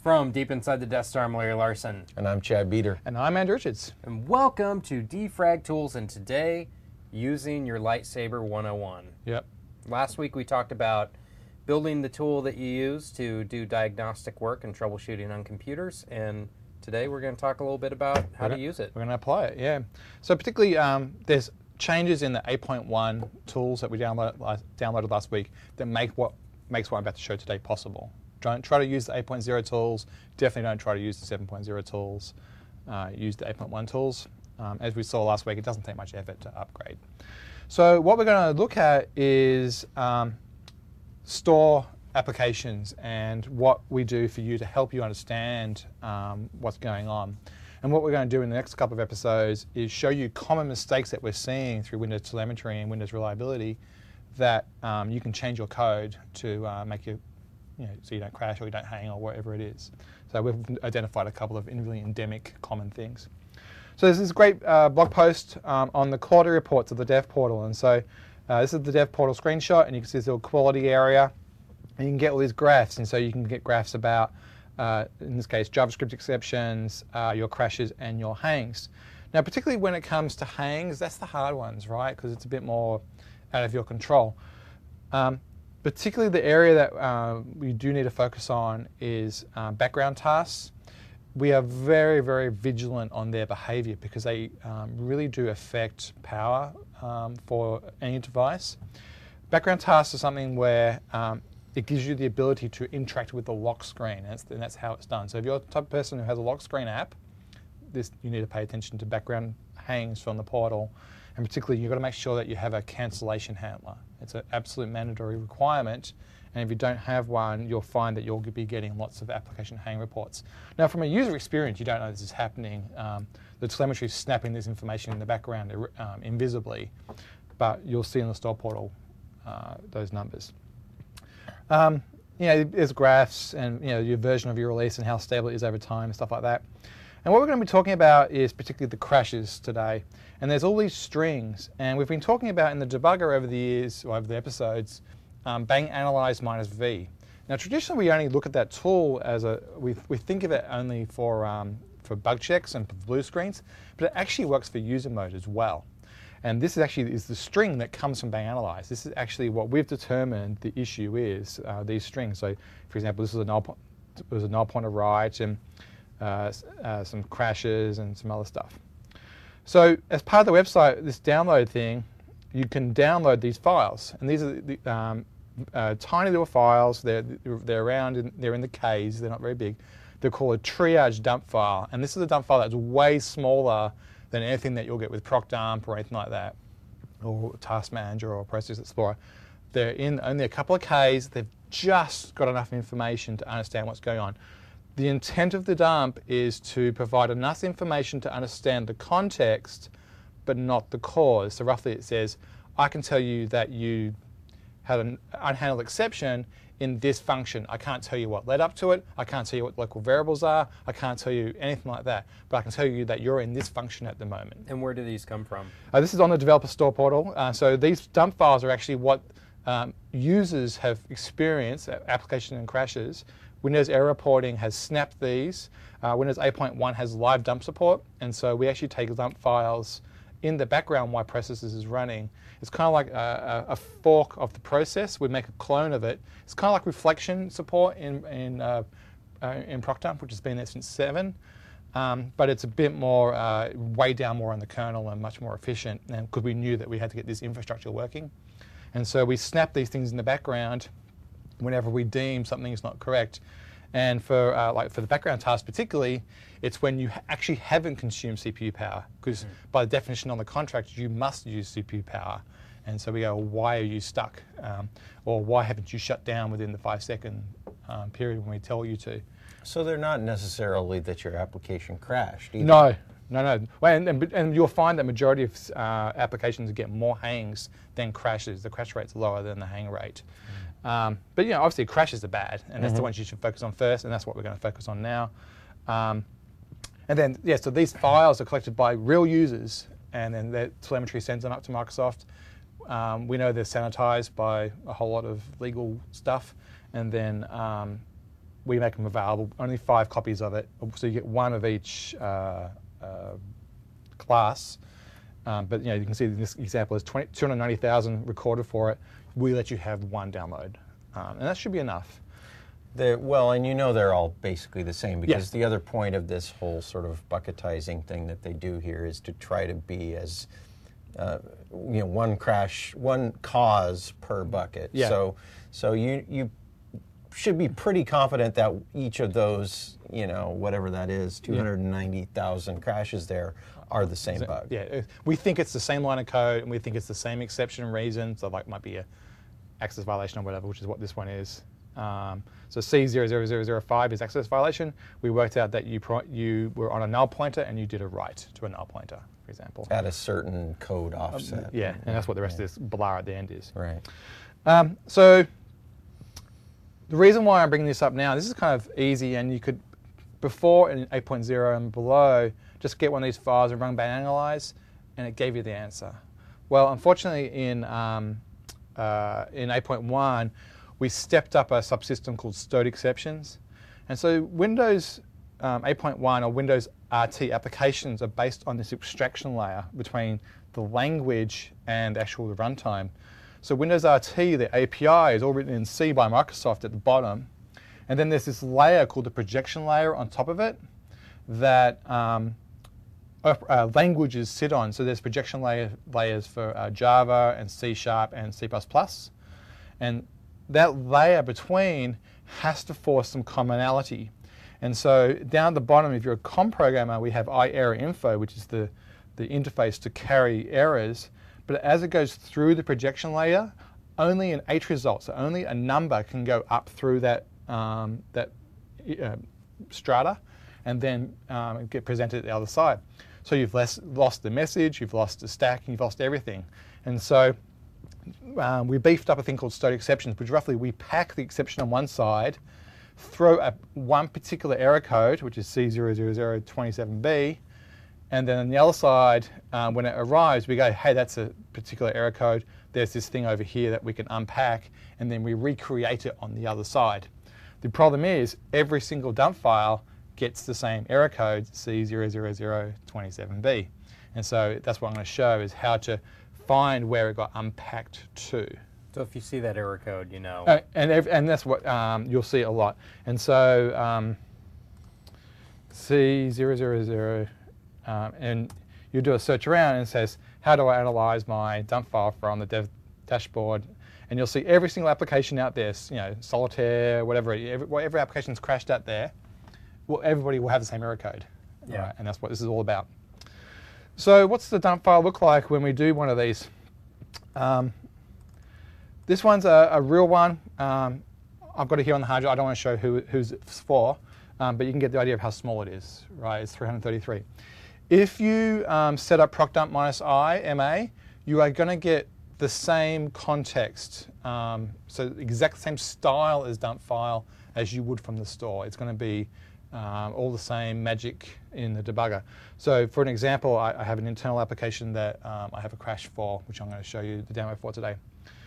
From deep inside the Death Star, I'm Larry Larson. And I'm Chad Beater. And I'm Andrew Richards. And welcome to Defrag Tools, and today, using your lightsaber 101. Yep. Last week we talked about building the tool that you use to do diagnostic work and troubleshooting on computers, and today we're going to talk a little bit about how to use it. We're going to apply it, yeah. So particularly, there's changes in the 8.1 tools that we downloaded last week that makes what I'm about to show today possible. Don't try to use the 8.0 tools. Definitely don't try to use the 7.0 tools. Use the 8.1 tools. As we saw last week, it doesn't take much effort to upgrade. So what we're going to look at is store applications and what we do for you to help you understand what's going on. And what we're going to do in the next couple of episodes is show you common mistakes that we're seeing through Windows telemetry and Windows reliability that you can change your code to make you, so you don't crash or you don't hang or whatever it is. So we've identified a couple of really endemic common things. So there's this great blog post on the quality reports of the Dev Portal. And so this is the Dev Portal screenshot, and you can see this little quality area. And you can get all these graphs. And so you can get graphs about, in this case, JavaScript exceptions, your crashes, and your hangs. Now, particularly when it comes to hangs, that's the hard ones, right? Because it's a bit more out of your control. Particularly the area that we do need to focus on is background tasks. We are very, very vigilant on their behavior because they really do affect power for any device. Background tasks are something where it gives you the ability to interact with the lock screen, and that's how it's done. So if you're the type of person who has a lock screen app, you need to pay attention to background hangs from the portal. And particularly, you've got to make sure that you have a cancellation handler. It's an absolute mandatory requirement. And if you don't have one, you'll find that you'll be getting lots of application hang reports. Now, from a user experience, you don't know this is happening. The telemetry is snapping this information in the background invisibly, but you'll see in the store portal those numbers. There's graphs and your version of your release and how stable it is over time and stuff like that. And what we're going to be talking about is particularly the crashes today. And there's all these strings. And we've been talking about in the debugger over the years, or over the episodes, bang analyze minus v. Now, traditionally, we only look at that tool as we think of it only for bug checks and for blue screens, but it actually works for user mode as well. And this is the string that comes from bang analyze. This is actually what we've determined the issue is, these strings. So, for example, this is a null pointer write, and some crashes and some other stuff. So as part of the website, this download thing, you can download these files. And these are the tiny little files. They're around, they're in the Ks, they're not very big. They're called a triage dump file. And this is a dump file that's way smaller than anything that you'll get with ProcDump or anything like that, or Task Manager or Process Explorer. They're in only a couple of Ks. They've just got enough information to understand what's going on. The intent of the dump is to provide enough information to understand the context, but not the cause. So roughly it says, I can tell you that you had an unhandled exception in this function. I can't tell you what led up to it. I can't tell you what local variables are. I can't tell you anything like that. But I can tell you that you're in this function at the moment. And where do these come from? This is on the developer store portal. So these dump files are actually what users have experienced, application and crashes. Windows Error Reporting has snapped these. Windows 8.1 has live dump support, and so we actually take dump files in the background while processes is running. It's kind of like a fork of the process. We make a clone of it. It's kind of like reflection support in ProcDump, which has been there since 7, but it's a bit more, way down more on the kernel and much more efficient, because we knew that we had to get this infrastructure working. And so we snap these things in the background whenever we deem something is not correct. And for the background task particularly, it's when you actually haven't consumed CPU power, because by the definition on the contract, you must use CPU power. And so we go, why are you stuck? Or why haven't you shut down within the 5-second period when we tell you to? So they're not necessarily that your application crashed either. No. Well, and you'll find that majority of applications get more hangs than crashes. The crash rate's lower than the hang rate. But obviously crashes are bad, and that's the ones you should focus on first, and that's what we're going to focus on now. And then, so these files are collected by real users, and then the telemetry sends them up to Microsoft. We know they're sanitized by a whole lot of legal stuff, and then we make them available, only 5 copies of it, so you get 1 of each class. But you can see in this example is 290,000 recorded for it. We let you have 1 download, and that should be enough. Well, and they're all basically the same, because Yeah. the other point of this whole sort of bucketizing thing that they do here is to try to be as, one cause per bucket. Yeah. So you should be pretty confident that each of those, whatever that is, 290,000 crashes there are the same bug. Yeah, we think it's the same line of code, and we think it's the same exception and reason. So like might be a access violation or whatever, which is what this one is. So C00005 is access violation. We worked out that you were on a null pointer and you did a write to a null pointer, for example. At a certain code offset. Yeah, and that's what the rest of this blah at the end is. Right. So the reason why I'm bringing this up now, this is kind of easy, and you could, before in 8.0 and below, just get one of these files and run Banganalyze, and it gave you the answer. Well, unfortunately, in 8.1, we stepped up a subsystem called stowed exceptions. And so Windows 8.1 or Windows RT applications are based on this abstraction layer between the language and the actual runtime. So Windows RT, the API, is all written in C by Microsoft at the bottom. And then there's this layer called the projection layer on top of it that languages sit on. So there's projection layers for Java and C# and C++. And that layer between has to force some commonality. And so down at the bottom, if you're a COM programmer, we have iErrorInfo, which is the interface to carry errors. But as it goes through the projection layer, only an H result, so only a number can go up through that strata and then get presented at the other side. So you've lost the message, you've lost the stack, and you've lost everything. And so we beefed up a thing called stowed exceptions, which roughly we pack the exception on one side, throw one particular error code, which is C00027B, and then on the other side, when it arrives, we go, hey, that's a particular error code. There's this thing over here that we can unpack, and then we recreate it on the other side. The problem is every single dump file gets the same error code, C00027B. And so that's what I'm going to show, is how to find where it got unpacked to. So if you see that error code, you know. And that's what you'll see a lot. And so C000, and you do a search around and it says, how do I analyze my dump file from the dev dashboard? And you'll see every single application out there, Solitaire, whatever application's crashed out there, well, everybody will have the same error code. Yeah. Right? And that's what this is all about. So what's the dump file look like when we do one of these? This one's a real one. I've got it here on the hard drive. I don't want to show who's it's for, but you can get the idea of how small it is, right? It's 333. If you set up procdump -i MA, you are going to get the same context, so exact same style as dump file as you would from the store. It's going to be all the same magic in the debugger. So for an example, I have an internal application that I have a crash for, which I'm going to show you the demo for today.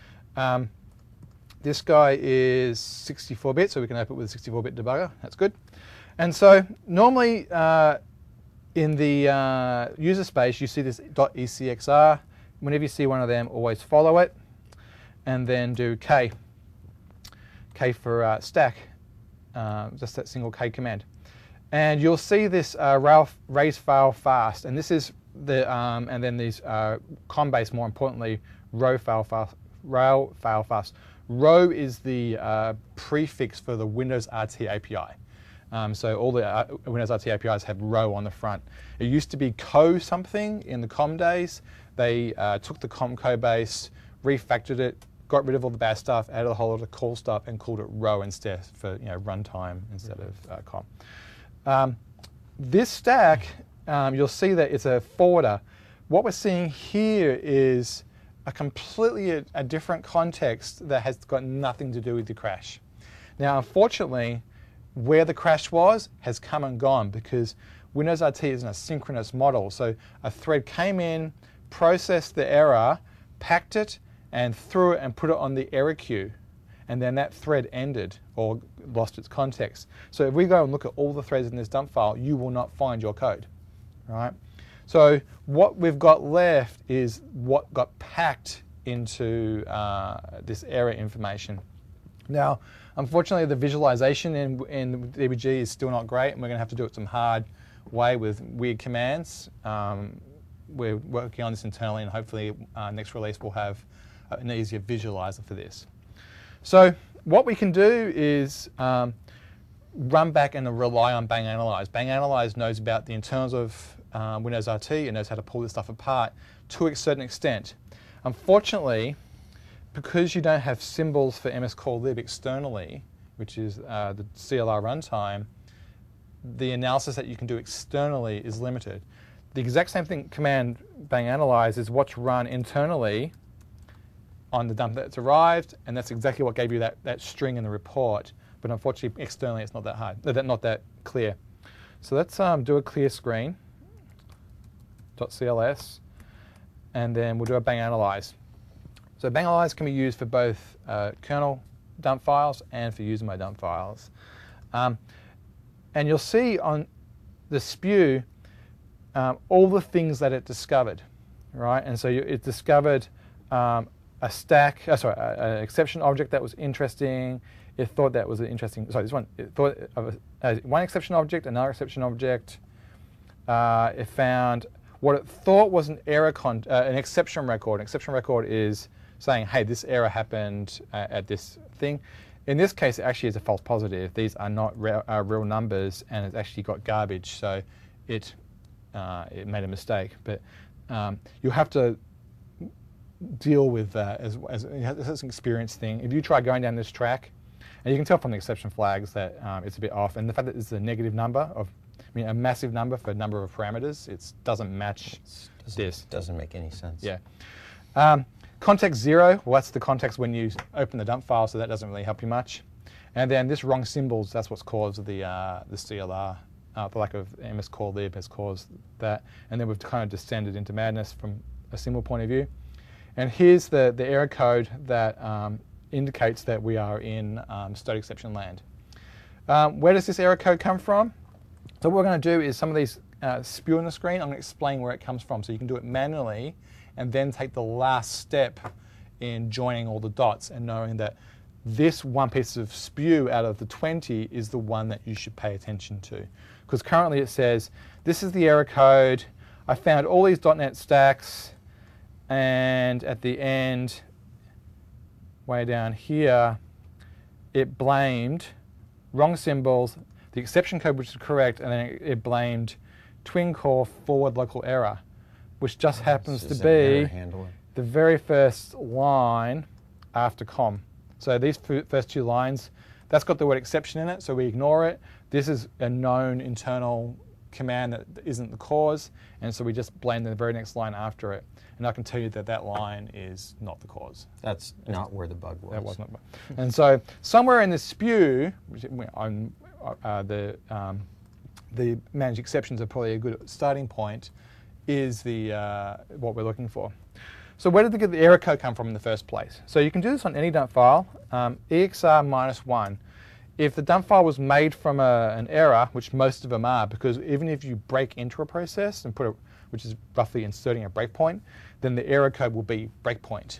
This guy is 64-bit, so we can open it with a 64-bit debugger. That's good. And so normally in the user space, you see this .ecxr. Whenever you see one of them, always follow it, and then do K. K for stack, just that single K command. And you'll see this raise file fast, and this is the and then these COM-based, more importantly, rail file fast. Row is the prefix for the Windows RT API. So all the Windows RT APIs have row on the front. It used to be co something in the COM days. They took the COM code base, refactored it, got rid of all the bad stuff, added a whole lot of cool stuff, and called it row instead for runtime instead of COM. This stack, you'll see that it's a forwarder. What we're seeing here is a completely a different context that has got nothing to do with the crash. Now, unfortunately, where the crash was has come and gone because Windows RT is an asynchronous model. So a thread came in, processed the error, packed it, and threw it and put it on the error queue. and then that thread ended or lost its context. So if we go and look at all the threads in this dump file, you will not find your code, right? So what we've got left is what got packed into this error information. Now, unfortunately, the visualization in DBG is still not great, and we're going to have to do it some hard way with weird commands. We're working on this internally, and hopefully next release we'll have an easier visualizer for this. So what we can do is run back and rely on Bang Analyze. Bang Analyze knows about the internals of Windows RT. It knows how to pull this stuff apart to a certain extent. Unfortunately, because you don't have symbols for mscalllib externally, which is the CLR runtime, the analysis that you can do externally is limited. The exact same thing command Bang Analyze is what's run internally on the dump that's arrived, and that's exactly what gave you that string in the report. But unfortunately, externally, it's not that hard, not that clear. So let's do a clear screen, .cls, and then we'll do a Bang Analyze. So Bang Analyze can be used for both kernel dump files and for user mode dump files. And you'll see on the SPEW all the things that it discovered, right? And so it discovered a stack, an exception object that was interesting. It thought that was an interesting, this one, it thought of one exception object, another exception object. It found what it thought was an error, an exception record. An exception record is saying, hey, this error happened at this thing. In this case, it actually is a false positive. These are not real numbers, and it's actually got garbage, so it made a mistake. But you have to deal with that as an experience thing. If you try going down this track, and you can tell from the exception flags that it's a bit off, and the fact that it's a negative number a massive number for number of parameters, it doesn't match this. Doesn't make any sense. Yeah. Context 0, well, that's the context when you open the dump file, so that doesn't really help you much. And then this wrong symbols, that's what's caused the CLR. The lack of mscalllib has caused that. And then we've kind of descended into madness from a symbol point of view. And here's the error code that indicates that we are in state exception land. Where does this error code come from? So what we're going to do is some of these spew on the screen, I'm going to explain where it comes from. So you can do it manually and then take the last step in joining all the dots and knowing that this one piece of spew out of the 20 is the one that you should pay attention to. Because currently it says, this is the error code, I found all these .NET stacks, and at the end, way down here, it blamed wrong symbols, the exception code which is correct, and then it blamed twin core forward local error, which just happens to be the very first line after com. So these first two lines, that's got the word exception in it, so we ignore it. This is a known internal command that isn't the cause, and so we just blame the very next line after it. And I can tell you that that line is not the cause. That's not where the bug was. That was not. And so somewhere in the SPEW, the managed exceptions are probably a good starting point, is what we're looking for. So where did the error code come from in the first place? So you can do this on any dump file, EXR-1. If the dump file was made from an error, which most of them are, because even if you break into a process and which is roughly inserting a breakpoint, then the error code will be breakpoint.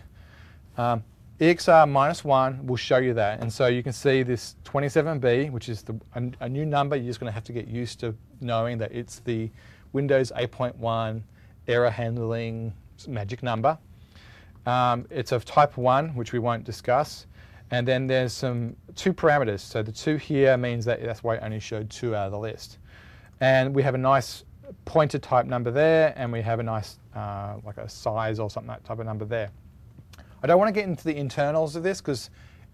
EXR-1 will show you that. And so you can see this 27B, which is a new number. You're just going to have to get used to knowing that it's the Windows 8.1 error handling magic number. It's of type 1, which we won't discuss. And then there's two parameters. So the 2 here means that's why it only showed 2 out of the list. And we have a nice pointer type number there, and we have a nice like a size or something, that type of number there. I don't want to get into the internals of this because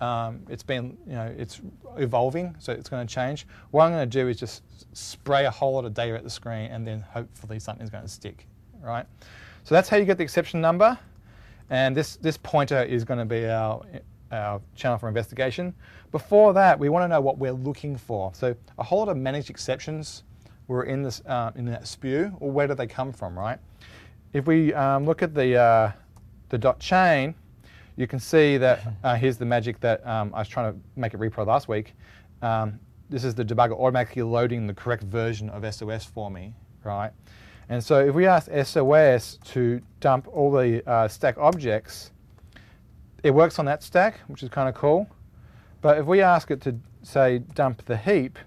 it's evolving, so it's going to change. What I'm going to do is just spray a whole lot of data at the screen, and then hopefully something's going to stick, right? So that's how you get the exception number, and this pointer is going to be our channel for investigation. Before that, we want to know what we're looking for. So a whole lot of managed exceptions were in this in that SPEW. Or where do they come from, right? If we look at the dot chain, you can see that here's the magic that I was trying to make it repro last week. This is the debugger automatically loading the correct version of SOS for me, right? And so if we ask SOS to dump all the stack objects, it works on that stack, which is kind of cool. But if we ask it to, say, dump the heap,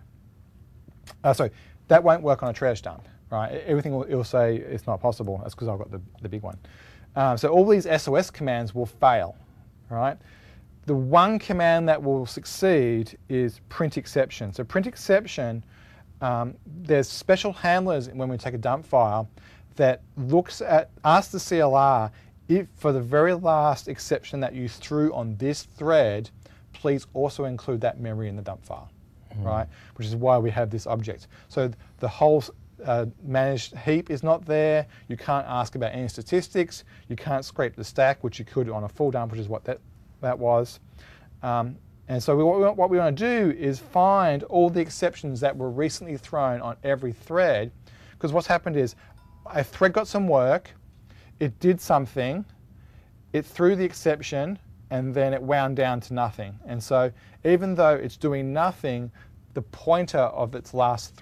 that won't work on a triage dump, right? Everything it'll say it's not possible. That's because I've got the big one. So all these SOS commands will fail, right? The one command that will succeed is print exception. So print exception, there's special handlers when we take a dump file that asks the CLR if for the very last exception that you threw on this thread, please also include that memory in the dump file, right? Which is why we have this object. So the whole managed heap is not there. You can't ask about any statistics. You can't scrape the stack, which you could on a full dump, which is what that was. And so what we want to do is find all the exceptions that were recently thrown on every thread, because what's happened is a thread got some work, it did something, it threw the exception, and then it wound down to nothing. And so even though it's doing nothing, the pointer of its last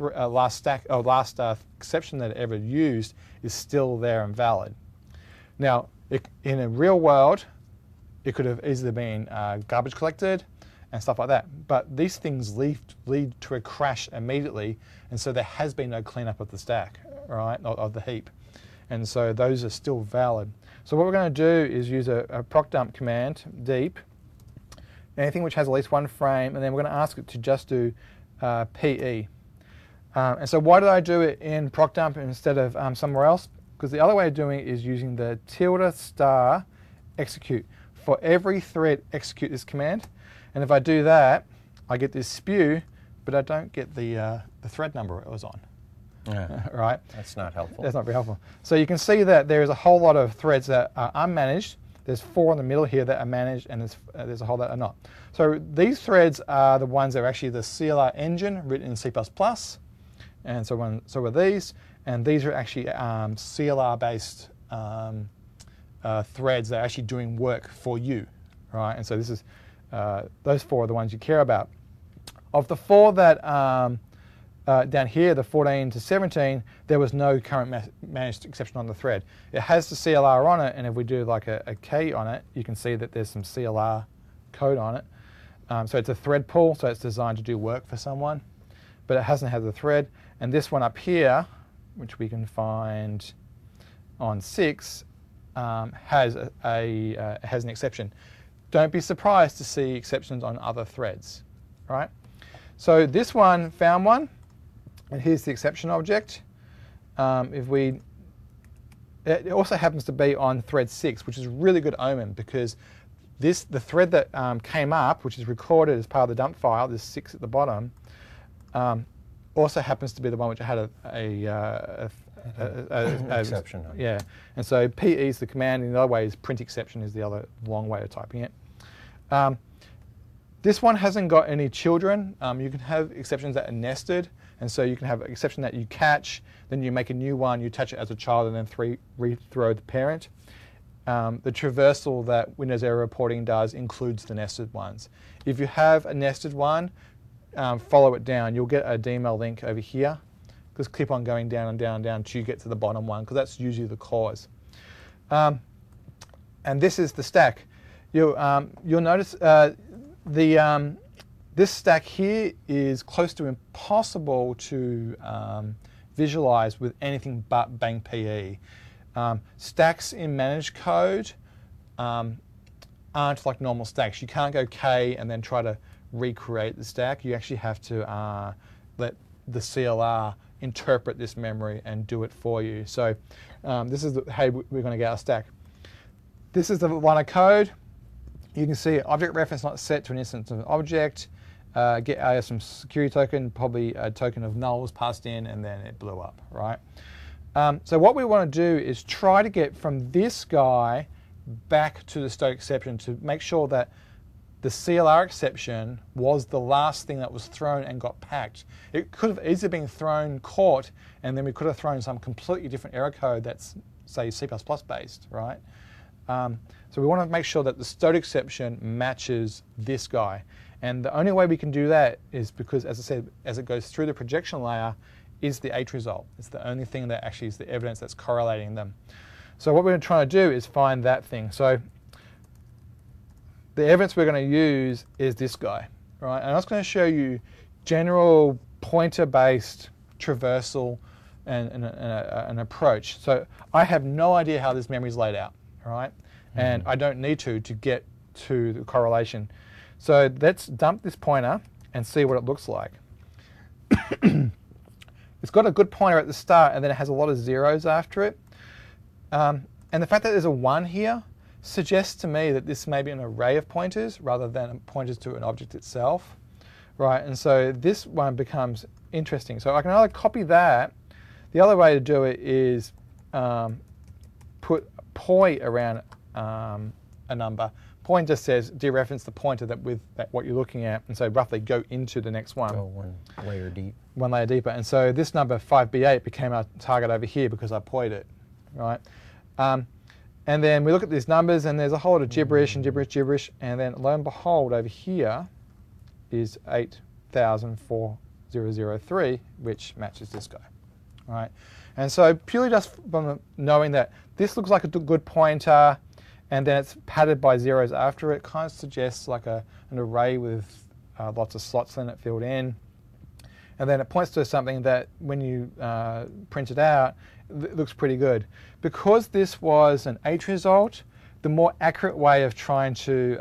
exception that it ever used is still there and valid. Now, in a real world, it could have easily been garbage collected and stuff like that. But these things lead to a crash immediately, and so there has been no cleanup of the stack, right, of the heap. And so those are still valid. So what we're going to do is use a proc dump command, deep, anything which has at least one frame, and then we're going to ask it to just do PE. And so why did I do it in proc dump instead of somewhere else? Because the other way of doing it is using the tilde* execute. For every thread, execute this command. And if I do that, I get this spew, but I don't get the thread number it was on. Yeah. Right? That's not helpful. That's not very helpful. So you can see that there is a whole lot of threads that are unmanaged. There's 4 in the middle here that are managed, and there's a whole that are not. So these threads are the ones that are actually the CLR engine written in C++, and so are these, and these are actually CLR-based threads that are actually doing work for you, right? And so this is those 4 are the ones you care about. Of the 4 that down here, the 14 to 17, there was no current managed exception on the thread. It has the CLR on it, and if we do like a key on it, you can see that there's some CLR code on it. So it's a thread pool, so it's designed to do work for someone, but it hasn't had the thread. And this one up here, which we can find on 6, has an exception. Don't be surprised to see exceptions on other threads, right? So this one found one. And here's the exception object. It also happens to be on thread 6, which is a really good omen because the thread that came up, which is recorded as part of the dump file, this 6 at the bottom, also happens to be the one which had an exception. Yeah, and so PE is the command, and the other way is print exception is the other long way of typing it. This one hasn't got any children. You can have exceptions that are nested. And so you can have an exception that you catch, then you make a new one, you attach it as a child, and then rethrow the parent. The traversal that Windows Error Reporting does includes the nested ones. If you have a nested one, follow it down. You'll get a DML link over here. Just keep on going down and down and down until you get to the bottom one, because that's usually the cause. And this is the stack. You'll notice this stack here is close to impossible to visualize with anything but Bang PE. Stacks in managed code aren't like normal stacks. You can't go K and then try to recreate the stack. You actually have to let the CLR interpret this memory and do it for you. So this is how we're going to get our stack. This is the line of code. You can see object reference not set to an instance of an object. Get some security token, probably a token of null was passed in, and then it blew up, right? So what we want to do is try to get from this guy back to the stoke exception to make sure that the CLR exception was the last thing that was thrown and got packed. It could have easily been thrown, caught, and then we could have thrown some completely different error code that's, say, C++ based, right? So we want to make sure that the stowed exception matches this guy. And the only way we can do that is because, as I said, as it goes through the projection layer, is the H result. It's the only thing that actually is the evidence that's correlating them. So what we're trying to do is find that thing. So the evidence we're going to use is this guy, right? And I was going to show you general pointer-based traversal and an approach. So I have no idea how this memory is laid out, right? And I don't need to get to the correlation. So let's dump this pointer and see what it looks like. It's got a good pointer at the start, and then it has a lot of zeros after it. And the fact that there's a 1 here suggests to me that this may be an array of pointers rather than pointers to an object itself, right? And so this one becomes interesting. So I can either copy that. The other way to do it is put poi around a number. Poi just says dereference the pointer with what you're looking at, and so roughly go into the next one. Go one layer deep. One layer deeper. And so this number 5B8 became our target over here because I poied it, right? And then we look at these numbers, and there's a whole lot of gibberish and gibberish, and then lo and behold, over here is 8,004,003, which matches this guy, right? And so purely just from knowing that this looks like a good pointer, and then it's padded by zeros after it, kind of suggests like an array with lots of slots in it filled in. And then it points to something that when you print it out, it looks pretty good. Because this was an H result, the more accurate way of trying to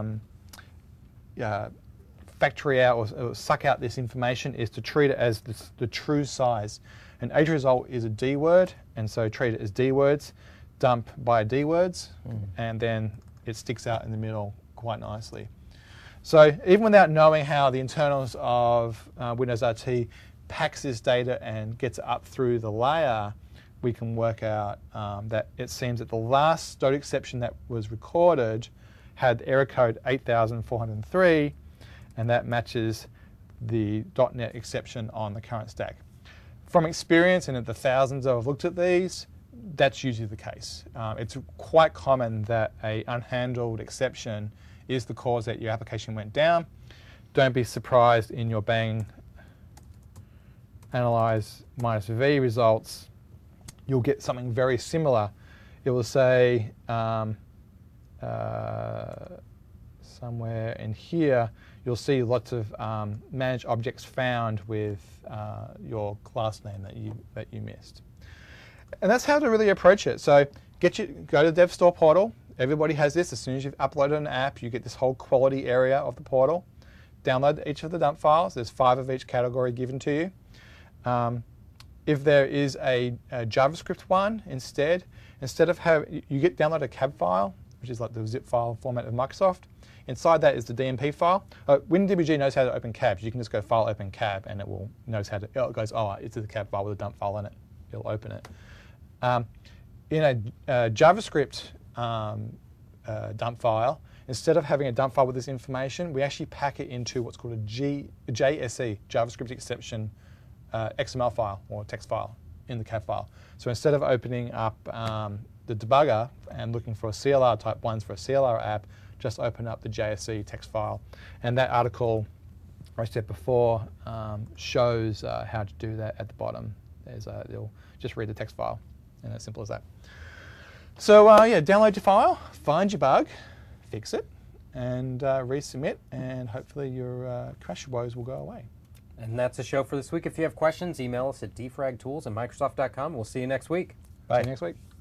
factory out or suck out this information is to treat it as the true size. An H result is a D word, and so treat it as D words, dump by D words, and then it sticks out in the middle quite nicely. So even without knowing how the internals of Windows RT packs this data and gets it up through the layer, we can work out that it seems that the last stowed exception that was recorded had error code 8,403, and that matches the .NET exception on the current stack. From experience, and at the thousands I've looked at these, that's usually the case. It's quite common that an unhandled exception is the cause that your application went down. Don't be surprised in your Bang analyze -v results, you'll get something very similar. It will say somewhere in here, you'll see lots of managed objects found with your class name that you missed. And that's how to really approach it. So go to the DevStore portal. Everybody has this. As soon as you've uploaded an app, you get this whole quality area of the portal. Download each of the dump files. There's 5 of each category given to you. If there is a JavaScript one instead of having, you download a cab file, which is like the zip file format of Microsoft. Inside that is the DMP file. WinDBG knows how to open cabs. You can just go file open cab, and it knows how to. It goes, oh, it's a cab file with a dump file in it. It'll open it. In a JavaScript dump file, instead of having a dump file with this information, we actually pack it into what's called a JSE, JavaScript exception XML file or text file in the cab file. So instead of opening up the debugger and looking for a CLR type ones for a CLR app, just open up the JSE text file. And that article I said before shows how to do that at the bottom. You'll just read the text file, and as simple as that. So yeah, download your file, find your bug, fix it, and resubmit, and hopefully your crash woes will go away. And that's the show for this week. If you have questions, email us at dfragtools@microsoft.com. We'll see you next week. Bye. See you next week.